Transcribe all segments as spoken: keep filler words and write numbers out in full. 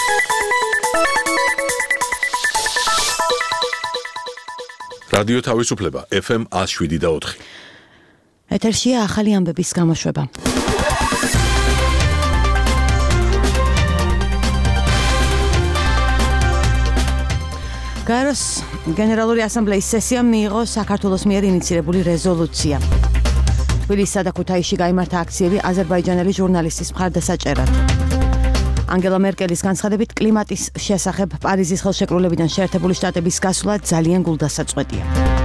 რადიო თავისუფლება ეფ ემ one oh seven და four. ეთერშია ახალი ამბების გამოშვება. გაეროს გენერალური ასამბლეის სესიამ მიიღო საქართველოს მიერ ინიცირებული რეზოლუცია. თბილისსა და ქუთაისში გაიმართა აქციები აზერბაიჯანელი ჟურნალისტის მხარდასაჭერად. ანგელა მერკელის განცხადებით კლიმატის შესახებ პარიზის ხელშეკრულებიდან შეერთებული შტატების გასვლა ძალიან გულდასაწყვეტია.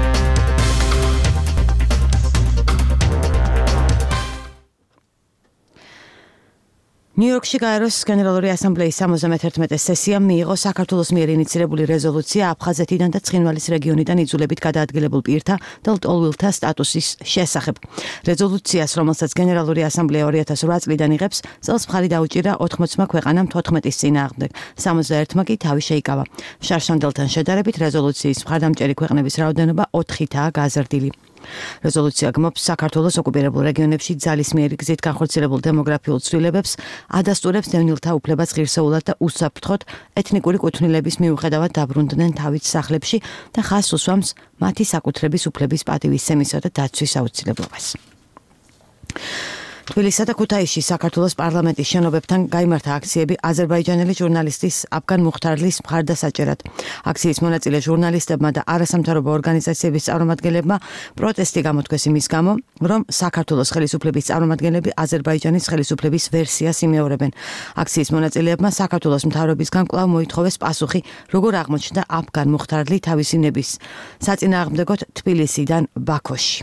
ნიუ-იორკში გაეროს გენერალური ასამბლეის sixty-one სესიამ მიიღო საქართველოს მიერ ინიცირებული რეზოლუცია აფხაზეთიდან და ცხინვალის რეგიონიდან იძულებით გადაადგილებულ პირთა და ლტოლვილთა სტატუსის შესახებ. რეზოლუციას, რომელსაც გენერალური ასამბლეა two thousand eight წლიდან იღებს, წელს მხარი დაუჭირა ოთხმოცმა ქვეყანამ fourteen-ის წინააღმდეგ, sixty-one კი თავი შეიკავა. შარშანდელთან შედარებით რეზოლუციის მხარდამჭერი ქვეყნების რაოდენობა ოთხითაა გაზრდილი. რეზოლუცია გმობს საქართველოს ოკუპირებულ რეგიონებში ძალისმიერი გზით განხორციელებულ დემოგრაფიულ ცვლილებებს, ადასტურებს დევნილთა უფლებას ღირსეულად და უსაფრთხოდ ეთნიკური კუთვნილების მიუხედავად დაბრუნდნენ თავით სახლებში და ხაზს უსვამს მათი საკუთრების უფლების პატივისცემისა და დაცვის აუცილებლობას. თბილისსა და ქუთაისში საქართველოს პარლამენტის შენობებთან გაიმართა აქციები აზერბაიჯანელი ჟურნალისტის აფგან მუხთარლის მხარდასაჭერად. აქციის მონაწილე ჟურნალისტებმა და არასამთავრობო ორგანიზაციების წარმომადგენლებმა პროტესტი გამოთქვეს იმის გამო, რომ საქართველოს ხელისუფლების წარმომადგენლები აზერბაიჯანის ხელისუფლების ვერსიას იმეორებენ. აქციის მონაწილეებმა საქართველოს მთავრობისგან კვლავ მოითხოვეს პასუხი, როგორ აღმოჩნდა აფგან მუხთარლი თავისი ნების საწინააღმდეგოდ თბილისიდან ბაქოში.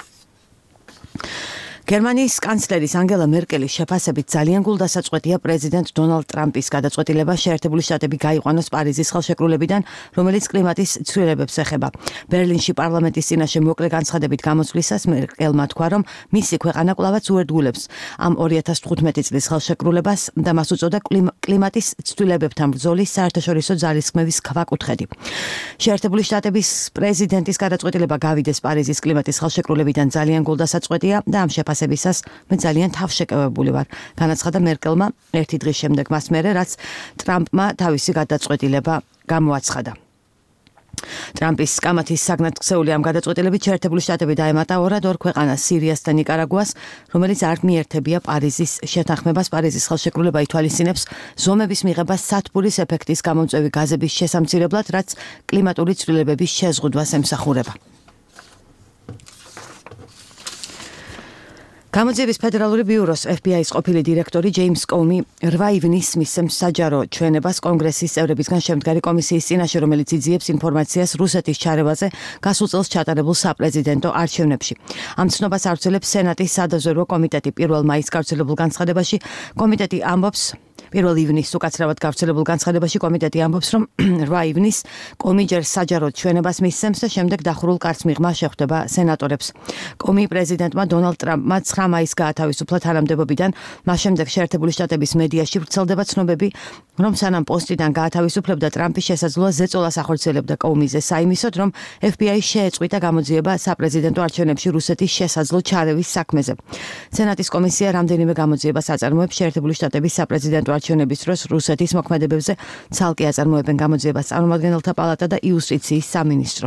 გერმანიის კანცლერის ანგელა მერკელის შეფასებით ძალიან გულდასაწყვეტია პრეზიდენტ დონალდ ტრამპის გადაწყვეტილება შეერთებული შტატები გაიყვანოს პარიზის ხელშეკრულებიდან, რომელიც კლიმატის ცვლილებებს ეხება. ბერლინში პარლამენტის წინაშე მოკლე განცხადებით გამოსვლისას მერკელმა თქვა, რომ მისი ქვეყანა კვლავაც უერთგულებს ამ two thousand fifteen წლის ხელშეკრულებას და მას უწოდა კლიმატის ცვლილებებთან ბრძოლის საერთაშორისო ძალისხმევის ქვაკუთხედი. შეერთებული შტატების პრეზიდენტის გადაწყვეტილება გავიდეს პარიზის კლიმატის ხელშეკრულებიდან ძალიან გულდასაწყვეტია და ამ შეფასებისას მე ძალიან თავშეკავებული ვარ, განაცხადა მერკელმა ერთი დღის შემდეგ მას მერე, რაც ტრამპმა თავისი გადაწყვეტილება გამოაცხადა. ტრამპის კამათის საგნათქცეული ამ გადაწყვეტილებით შეერთებული შტატები დაემატა ორად ორ ქვეყანას, სირიას და ნიკარაგუას, რომელიც არ მიერთებია პარიზის შეთანხმებას. პარიზის ხელშეკრულება ითვალისწინებს ზომების მიღებას სათბურის ეფექტის გამომწვევი გაზების შესამცირებლად, რაც კლიმატური ცვლილებების შეზღუდვას ემსახურება. გამოძიების ფედერალური ბიუროს ეფ ბი აის ყოფილი დირექტორი ჯეიმს კომი eight ივნისს მისცემს საჯარო ჩვენებას კონგრესის წევრებისგან შემდგარი კომისიის წინაშე, რომელიც იძიებს ინფორმაციას რუსეთის ჩარევაზე გასულ წელს ჩატარებულ საპრეზიდენტო არჩევნებში. ამ ცნობას ავრცელებს სენატის სადაზვერვო კომიტეტი. პირველ მაისს გავრცელებულ განცხადებაში კომიტეტი ამბობს, პირველ ივნისს უკაცრავად გავრცელებულ განცხადებაში კომიტეტი ამბობს, რომ eight ივნისს კომი ჯერ საჯაროდ ჩვენებას მისცემს და შემდეგ დახურულ კარტს მიღმა შეხვდება სენატორებს. კომი პრეზიდენტმა დონალდ ტრამპმა nine მაისს გაათავისუფლა თანამდებობიდან, მას შემდეგ შეერთებული შტატების მედიაში ვრცელდება ცნობები, რომ სანამ პოსტიდან გაათავისუფლებდა ტრამპი შესაძლოა ზეწოლას ახორციელებდა კომიზე საიმისოდ, რომ ეფ ბი აი შეეწყვიტა გამოძიება საპრეზიდენტო არჩევნებში რუსეთის შესაძლო ჩარევის საქმეზე. სენატის კომისია რამდენიმე გამოძიებას აწარმოებს შეერთებული შტატების საპრეზიდენტო არჩევნების დროს რუსეთის მოქმედებებზე. ცალკე აწარმოებენ გამოძიებას წარმომადგენელთა პალატა და იუსტიციის სამინისტრო.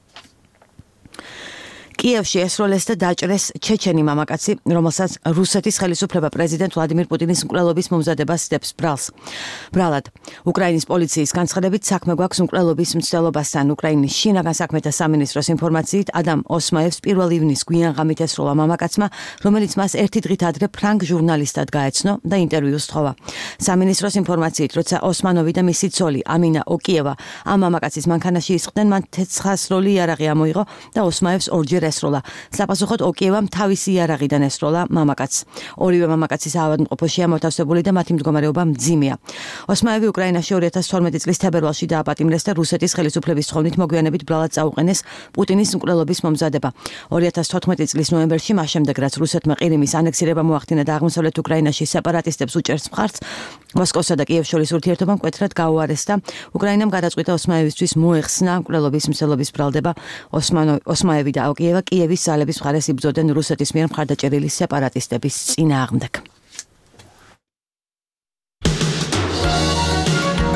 კიევში ესროლეს და დაჭრეს ჩეჩენი მამაკაცი, რომელსაც რუსეთის ხელისუფლება პრეზიდენტ ვლადიმირ პუტინის მკვლელობის მომზადებას სდებს ბრალს. ბრალად, უკრაინის პოლიციის განცხადებით საქმე გვაქვს მკვლელობის მცდელობასთან. უკრაინის შინაგან საქმეთა სამინისტროს ინფორმაციით, ადამ ოსმაევს პირველ ივნისს გვიანღამით ესროლა მამაკაცმა, რომელიც მას ერთი დღით ადრე ფრანგ ჟურნალისტად გაეცნო და ინტერვიუს თხოვა. სამინისტროს ინფორმაციით, როცა ოსმანოვი და მისი ცოლი ამინა ოკიევა ამ მამაკაცის მანქანაში ისხდნენ, მან ცხრაასროლი იარაღი ამოიღო და ოსმაევს ორჯერ ესროლა. საპასუხოდ ოკიევამ თავისი იარაღიდან ესროლა მამაკაცს. ორივე მამაკაცის ავადმყოფოშია მოთავსებული და მათი მდგომარეობა მძიმეა. ოსმაევი უკრაინაში two thousand twelve წლის თებერვალში დააპატიმრეს და რუსეთის ხელისუფლების თხოვნით მოგვიანებით ბრალად წაუყენეს პუტინის მკვლელობის მომზადება. two thousand fourteen წლის ნოემბერში, მას შემდეგ რაც რუსეთმა ყირიმის ანექსირება მოახდინა და აღმოსავლეთ უკრაინაში სეპარატისტებს უჭერს მხარს, მოსკოვსა და კიევს შორის ურთიერთობა მკვეთრად გაუარეს და უკრაინამ გადაწყვიტა ოსმაევისთვის მოეხსნა მკვლელობის მსვლელობის ბრალდება. ოსმაევი და ოკიევა კიევის ძალების მხარეს იბრძოდნენ რუსეთის მიერ მხარდაჭერილი სეპარატისტების წინააღმდეგ.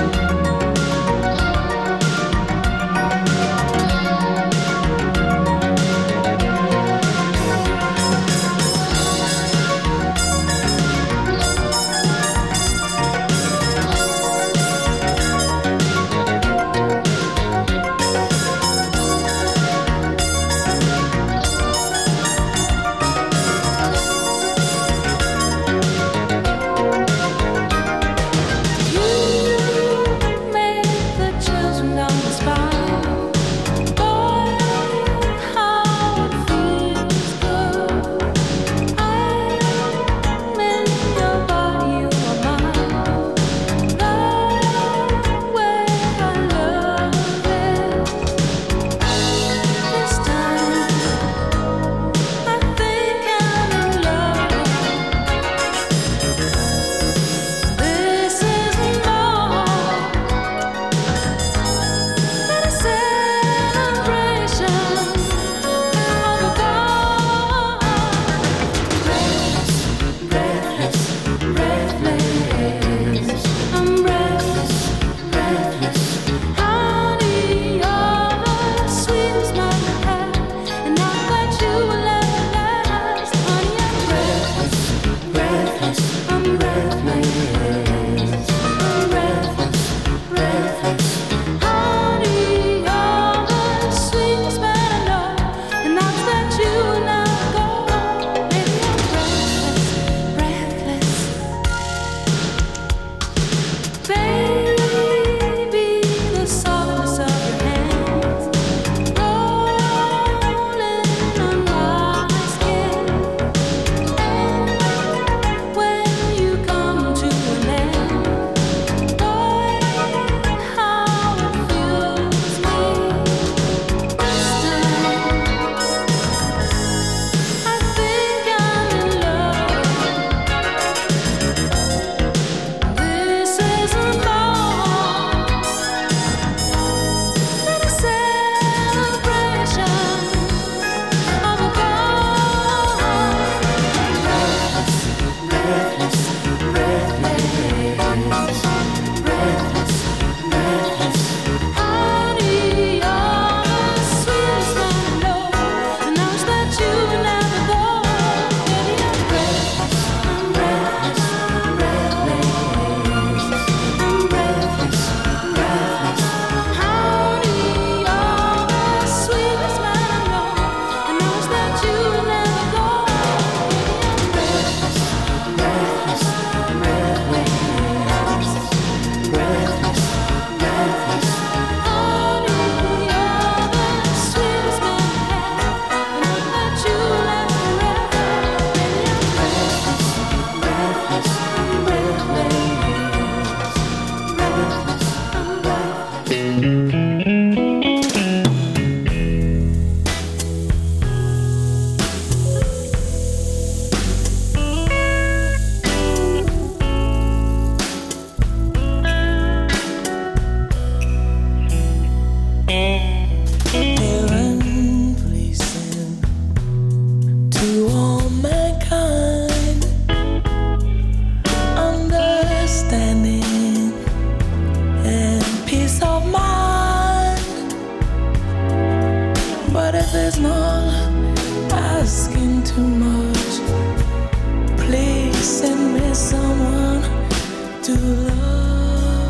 it's not asking too much, please send me someone to love.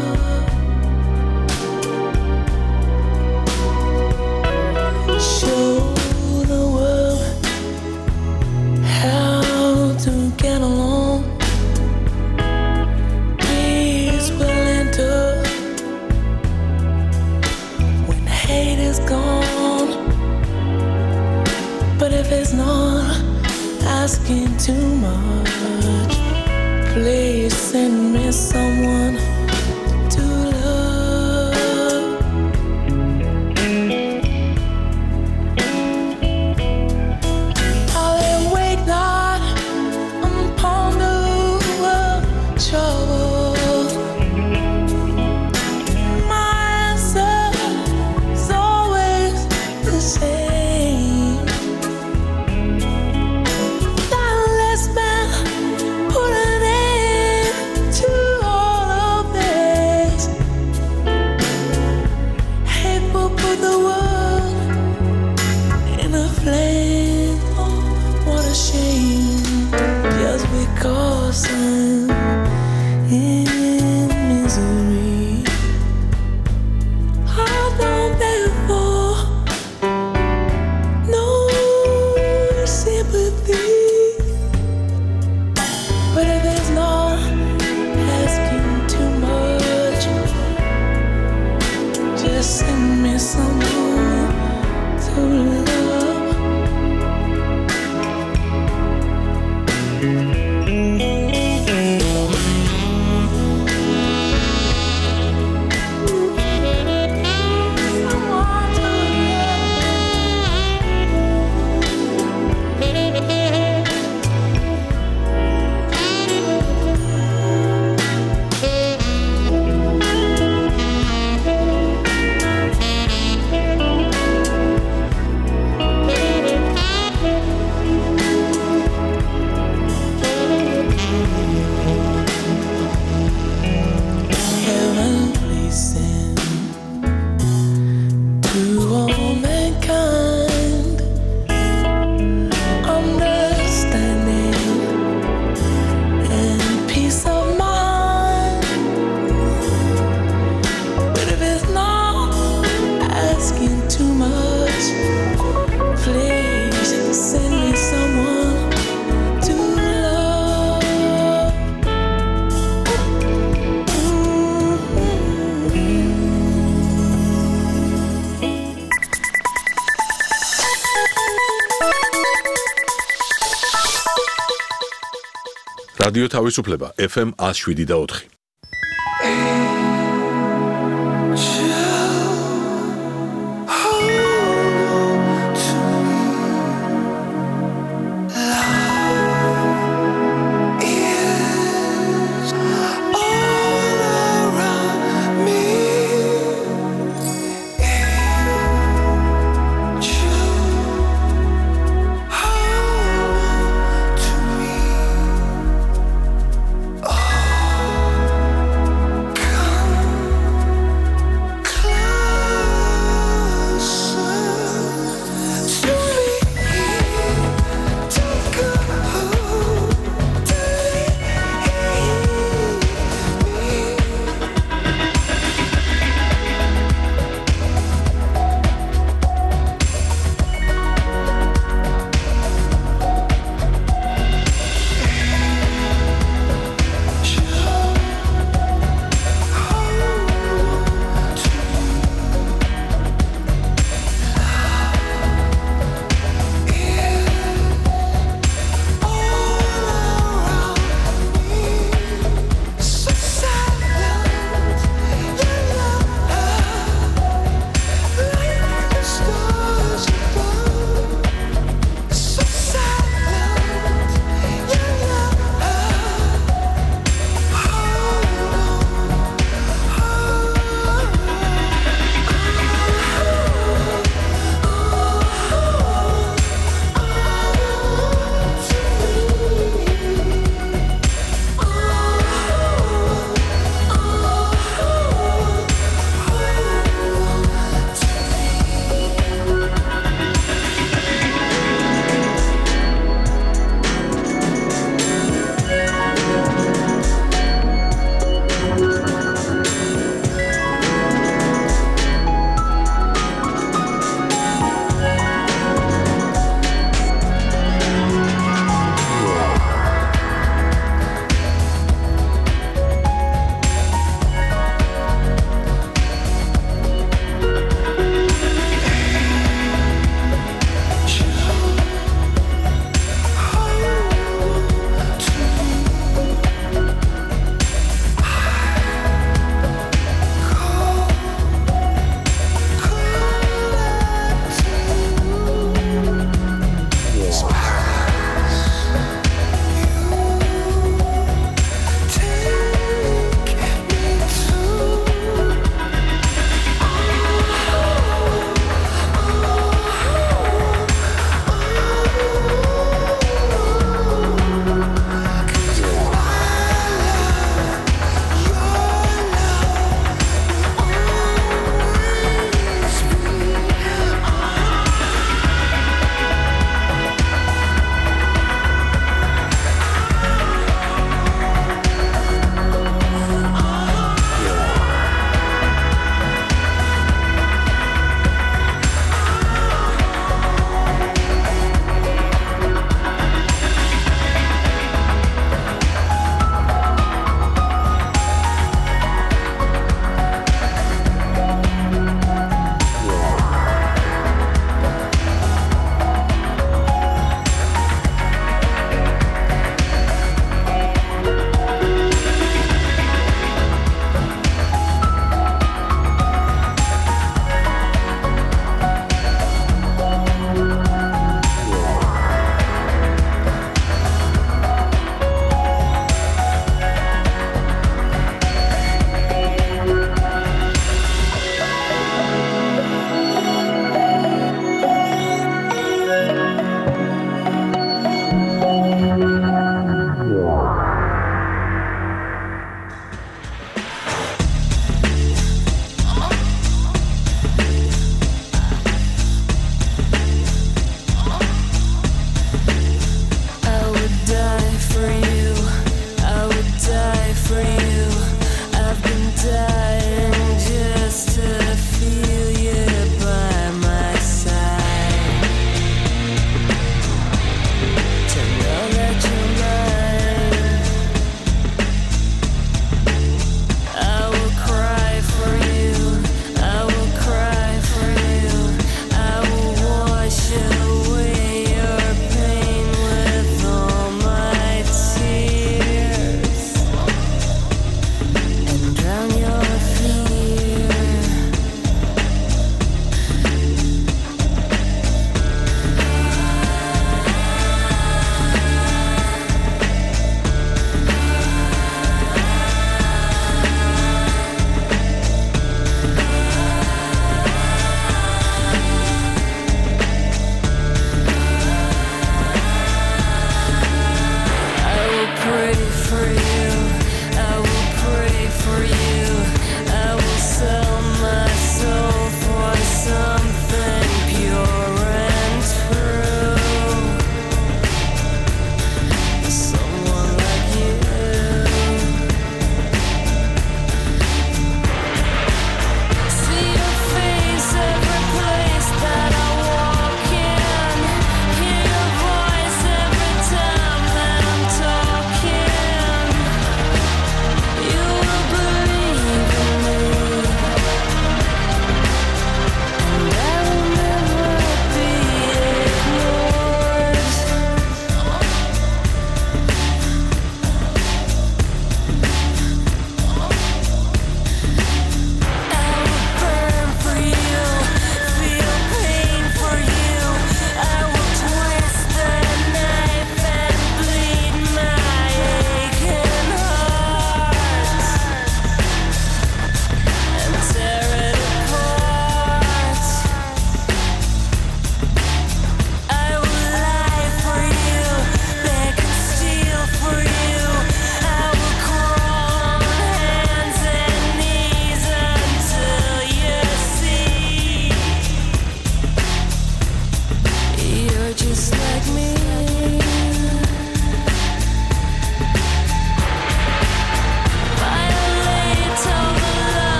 Show the world how to get along. Peace will enter when hate is gone. But if it's not asking too much, please send me someone to love. I'll lay awake night and ponder over trouble. My answer is always the same. That less man put an end to all of this. Hate will put the world in a flame. Oh, what a shame. Just because I'm in misery, I don't beg for no sympathy. But if it's not asking too much, just send me someone to love. Someone to Heaven, please send to all mankind understanding and peace of mind. But if it's not asking too much, please send me someone to love. რადიო თავისუფლება F M one oh seven და four. Come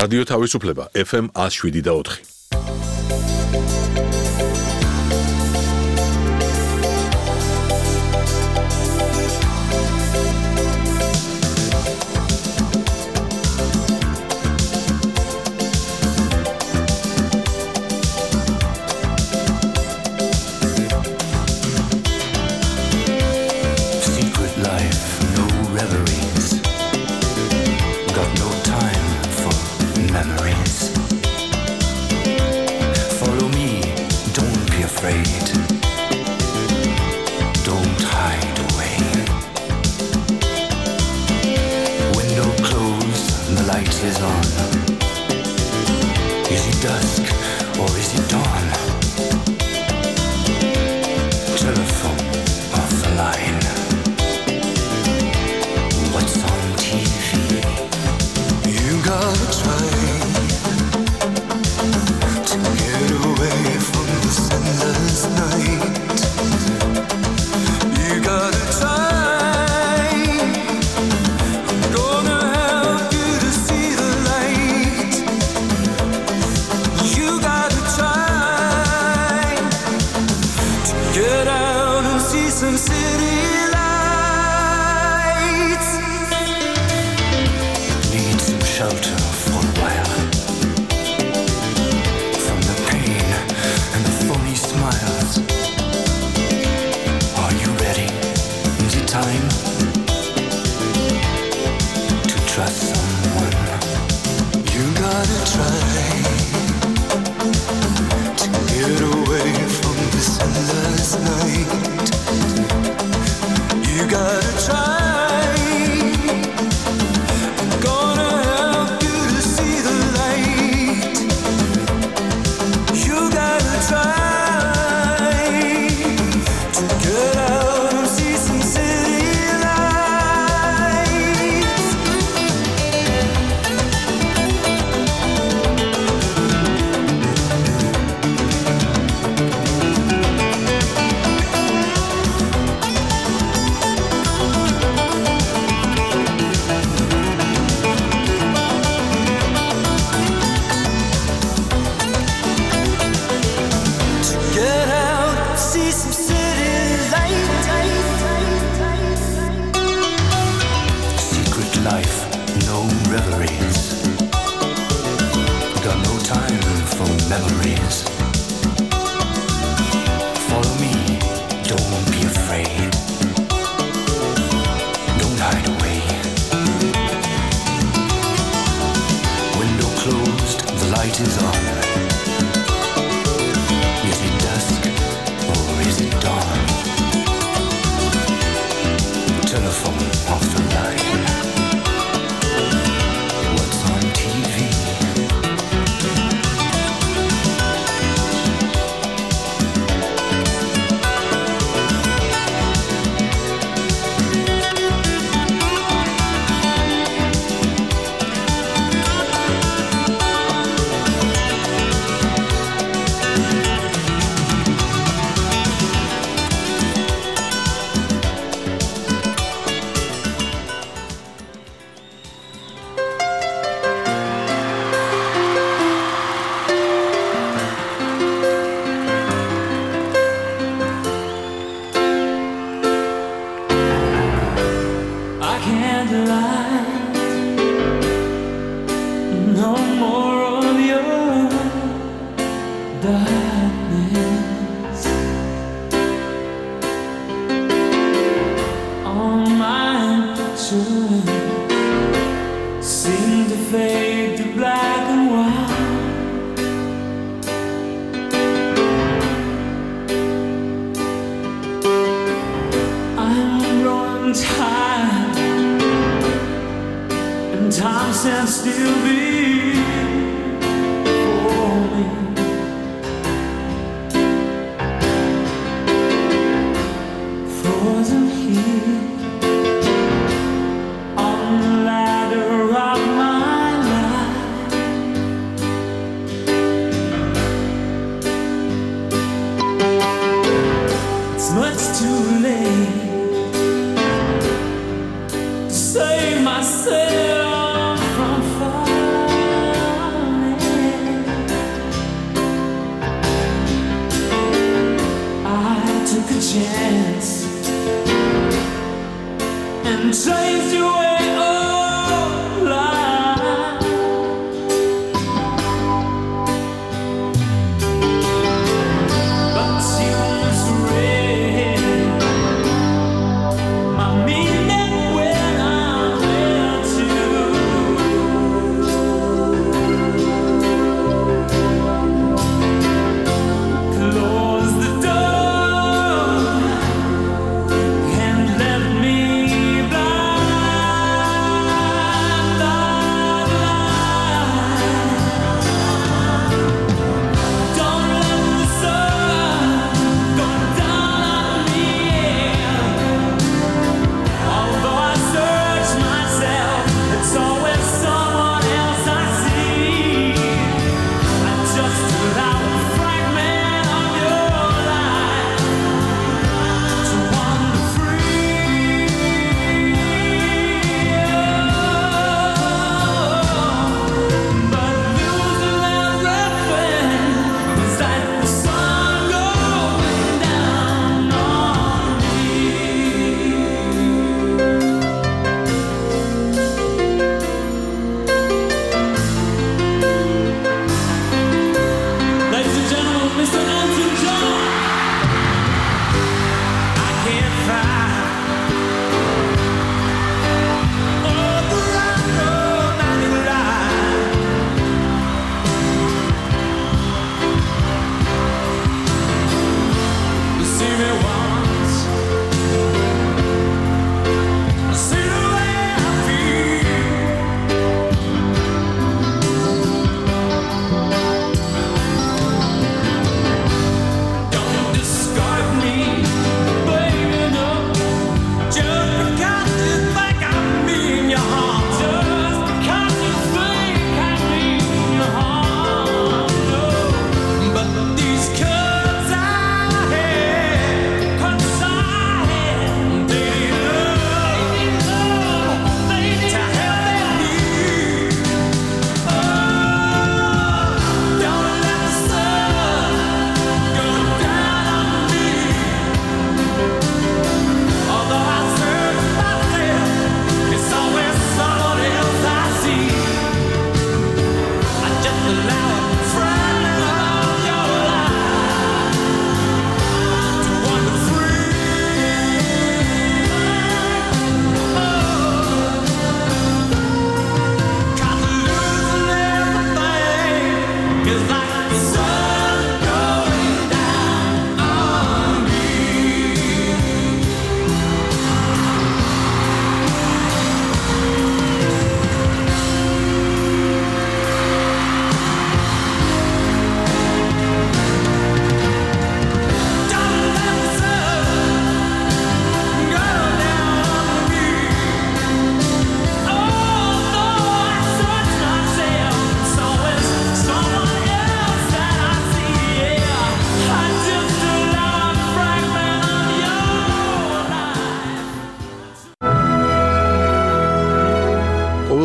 რადიო თავისუფლება ეფ ემ one oh seven და four. Save myself from fire.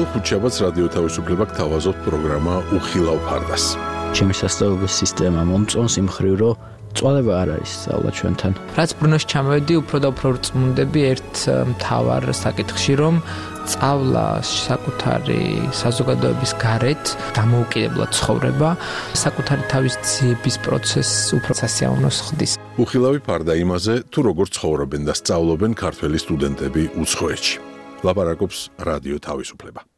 ხუთშაბათს რადიო თავისუფლება გთავაზობთ პროგრამა უხილავ ფარდას. ჩემი სასწავლებლების სისტემა მომწონს იმ მხრივ, რომ წვალება არ არის სწავლა ჩვენთან. რაც ბრუნოში ჩამოვედი, უფრო და უფრო რწმუნდები ერთ მთავარ საკითხში, რომ სწავლა საკუთარი საზოგადოების გარეთ დამოუკიდებლად ცხოვრება, საკუთარი თავის ძიების პროცესს უფრო სასიამოვნოს ხდის. უხილავი ფარდა იმაზე, თუ როგორ ცხოვრობენ და სწავლობენ ქართველი სტუდენტები უცხოეთში. ლაპარაკობს რადიო თავისუფლება.